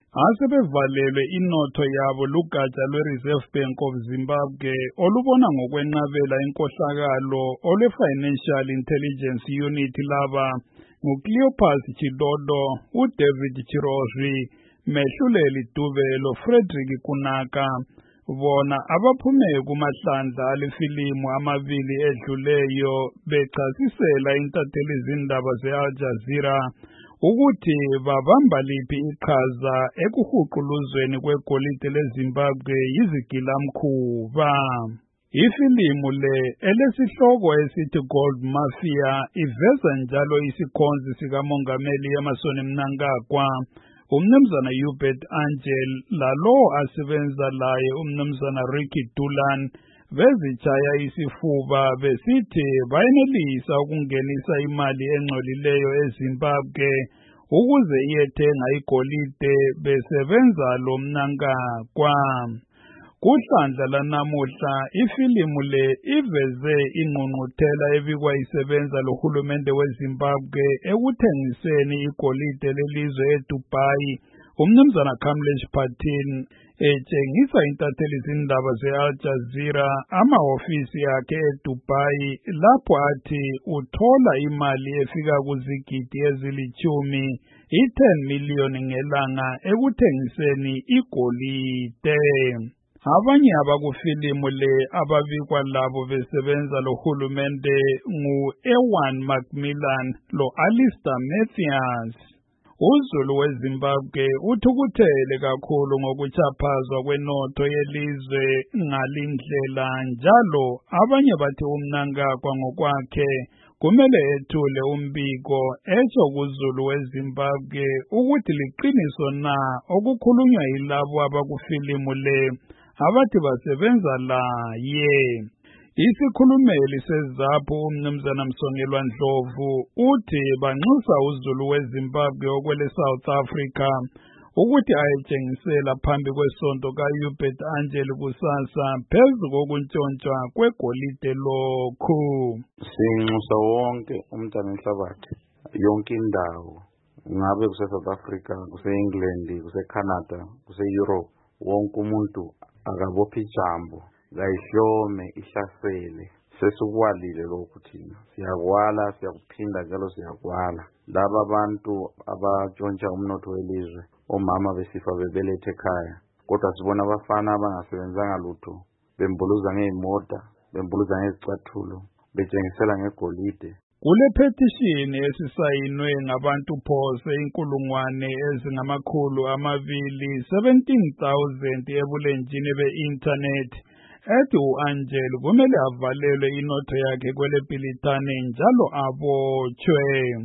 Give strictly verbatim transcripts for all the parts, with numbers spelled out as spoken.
asebevalelwe inotho yabo lugatsha lwe-Reserve Bank of Zimbabwe olubona ngokwenqabela inkohlakalo olwe-Financial Intelligence Unit laba nguCleopas Chidodo, uDavid Chirozwi, Mehluleli Duvelo, Frederick Kunaka, bona abaphume kumahlandla alefilimu amabili edluleyo bechasisela intatheli zindaba ze-Al Jazeera ukuthi babamba liphi iqhaza ekuhuquluzweni kwegolide leZimbabwe yizigilamkhuba. Ifilimu le elesihloko esithi Gold Mafia iveza njalo isikhonzi sikamongameli Emmerson Mnangagwa, umnumzana Hubert Angel, lalo asebenza laye umnumzana Ricky Dulan, bezichaya isifuba besithi bayenelisa ukungenisa imali engcolileyo eZimbabwe ukuze iyethenga igolide besebenza lo Mnangagwa. Kuhlandla lanamuhla ifilimu le iveze ingqungquthela ebikwa isebenza lohulumende weZimbabwe ekuthengiseni igolide lelizwe eDubai, umnumzana Kamlesh Patil etshengisa intatheli zindaba ze-Al Jazeera amahofisi akhe eDubai lapho athi uthola imali efika kuzigidi ezilithumi i-ten million ngelanga ekuthengiseni igolide. Abanye abakufilimu le ababikwa labo besebenza lohulumende ngu-Ewan Macmillan lo-Alistair Mathias. uZulu weZimbabwe uthukuthele kakhulu ngokuchaphazwa kwenotho yelizwe ngalindlela njalo abanye bathi uMnangagwa ngokwakhe kumele ethule umbiko etsho kuZulu weZimbabwe ukuthi liqiniso na okukhulunywa yilabo abakufilimu le abathi basebenza laye. Isikhulumeli seZAPU umnumzana Msongelwa Ndlovu uthi banxusa uZulu weZimbabwe okwele South Africa ukuthi ayetshengisela phambi kwesonto kaHubert Angel kusasa phezu kokuntshontshwa kwegolide lokhu. Sinxusa wonke umntana enhlabathi yonke indawo, ngabe kuse South Africa, kuse England, kuse Canada, kuse Europe, wonke umuntu akabophi ijambo kayihlome ihlasele. Sesikwalile lokhu thina, siyakwala, siyakuphinda njalo siyakwala. Laba abantu abatshontsha umnotho welizwe, omama besifa bebelethe ekhaya, kodwa sibona abafana abangasebenzanga lutho bembuluza ngeemota, bembuluza ngezicathulo, betshengisela ngegolide. Kule petition esisayinwe ngabantu phose inkulungwane ezingamakhulu amabili seventeen thousand ebulenjini be-internet ethi u-Angel kumele avalelwe inotho yakhe kwele Bhilitane njalo abotshwe.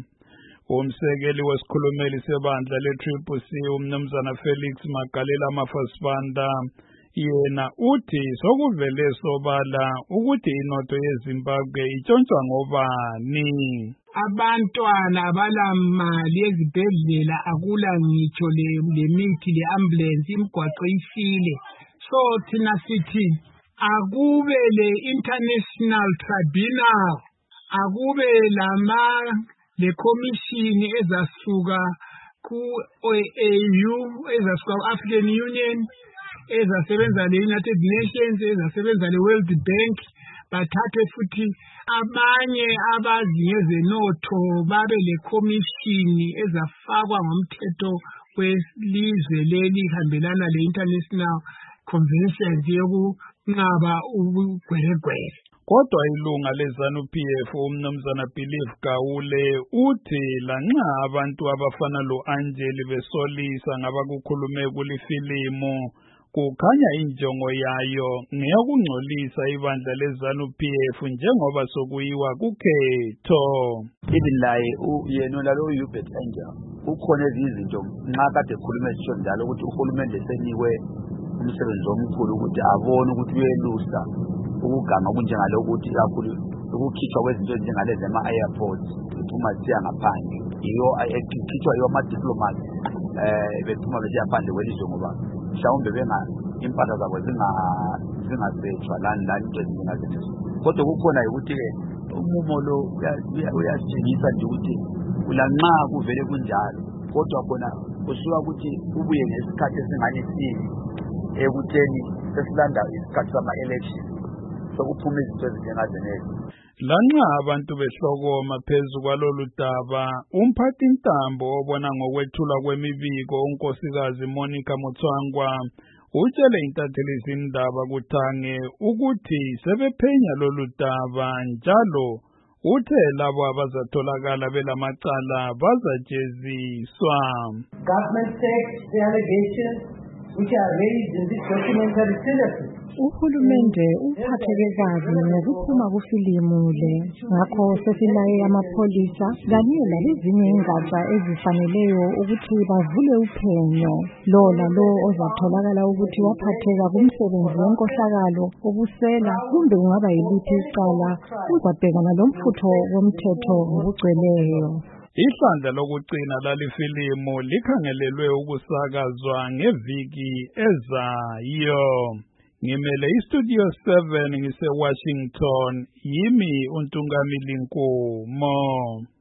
Umsekeli wesikhulumeli sebandla le-Triple C umnumzana Felix Magalela Mafasibanda yena uthi sokuvele sobala ukuthi inotho yeZimbabwe itshontsha ngobani. Abantwana abalamali ezibhedlela, akula ngitsho lemithi le-ambulance, imigwaqo ifile. So thina sithi akube le-International Tribunal, akube lama le-commission ezasuka ku-O A U, ezasuka ku-African Union, ezasebenza le-United Nations, ezasebenza le-World Bank, bathathe futhi abanye abazi ngezenotho babe le-commission ezafakwa ngomthetho welizwe leli ihambelana le-International Conventions yokunqaba ubugweregwere. Kodwa ilunga leZANU-P F umnumzana Believe Gawule uthi lanxa abantu abafana lo-Angel besolisa ngabakukhulume kulifilimu, kukhanya injongo yayo ngeyokungcolisa ibandla leZANU-P F njengoba sokuyiwa kukhetho. Even laye yena lalo uHubert Angel ukhona izinto nxa kade ekhulume sisho njalo ukuthi uhulumende senikwe umsebenzi omkhulu ukuthi abone ukuthi uyelusa ukuganga kunjengalo ukuthi kakhulu ukukhitshwa kwezinto ezinjengalezi ema-airports uma siya ngaphandle, iyo ekhitshwa yiwo ama-diplomat eh bephuma besiya phandle kwelizwe ngoba mhlawumbe benga impahla zabo zingasetshwa lani lani into ezinjengazethu. Kodwa kukhona ukuthi-ke umumo lo uyasitshengisa nje ukuthi ulanxa kuvele kunjalo, kodwa khona kusuka ukuthi ubuye ngesikhathi esingani sibi ekutheni sesilanda isikhathi sama-election sokuphuma izinto ezinjengazenezi. Lanxa abantu behlokoma phezu kwalolu daba, umphathintambo obona ngokwethula kwemibiko unkosikazi Monica Mutswangwa utshele intathelizindaba kuthange ukuthi sebephenya lolu daba njalo uthe labo abazatholakala belamacala bazajeziswa. Government takes the allegations which are raised in this documentary seriously. Uhulumende uphatheke kabi ngokuphuma kufilimu le, ngakho sesilaye amapholisa kanye lalezinye ingatsha ezifaneleyo ukuthi bavule uphenyo. Lo lalo ozatholakala ukuthi waphatheka kumsebenzi wenkohlakalo, ubusela kumbe kungaba yiliphi icala uzabhekana lomfutho womthetho ngokugcweleyo. Ihlandla lokugcina lalifilimu likhangelelwe ukusakazwa ngeviki ezayo. Ngimele iStudio seven ngise Washington, yimi uNtungamili Nkomo.